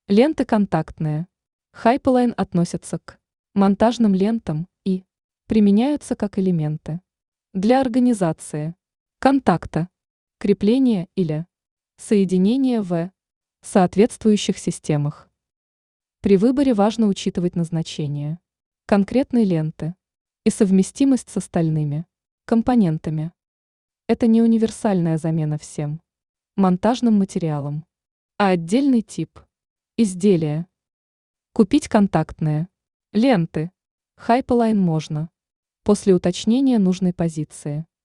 Ленты контактные. Hyperline относятся к монтажным лентам и применяются как элементы для организации контакта, крепления или соединения в соответствующих системах. При выборе важно учитывать назначение конкретной ленты и совместимость с остальными компонентами. Это не универсальная замена всем монтажным материалам, а отдельный тип изделия. Купить контактные ленты Hyperline можно после уточнения нужной позиции.